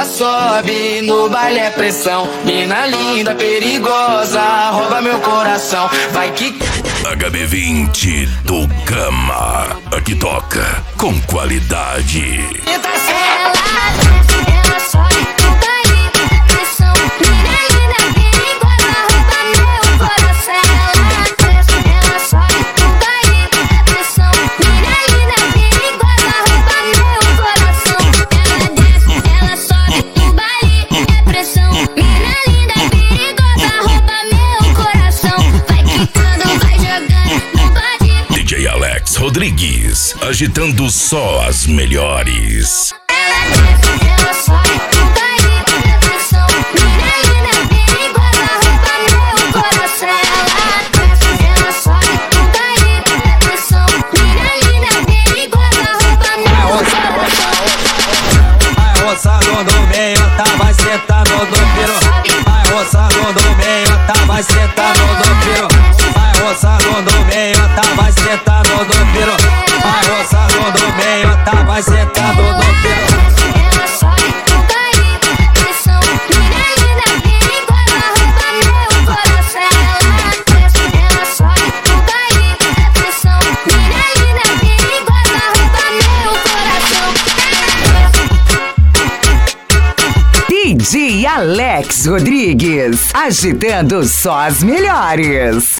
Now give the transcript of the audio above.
ela sobe, no baile é pressão. Mina linda, perigosa, rouba meu coração. Vai que... HB20 do Gama, aqui toca com qualidade. Ela sobe no baile, pressão. Mina linda, perigosa, rouba meu coração. Ela sobe no baile, pressão. Mina linda, perigosa, rouba meu coração. Ela desce, ela sobe no baile, é pressão. Mina linda, perigosa, rouba meu coração. Vai quicando, vai jogando no body. DJ Alex Rodrigues, agitando só as melhores. Ela sobe no baile, pressão. Mina linda, perigosa, rouba meu coração. Ela sobe no baile, pressão. Mina linda, perigosa, rouba meu coração. Vai roçando no meio, tá, vai sentando no piro. Vai roçando no meio, tá, vai sentando no piro. Vai roçando no meio, tá, vai sentando no piro. Vai roçando no meio, tá, vai sentando no piro. Ela sobe no baile, pressão. Mina linda, perigosa, rouba meu coração. Ela sobe no baile, pressão. Mina linda, perigosa, rouba meu coração. DJ Alex Rodrigues, agitando só as melhores.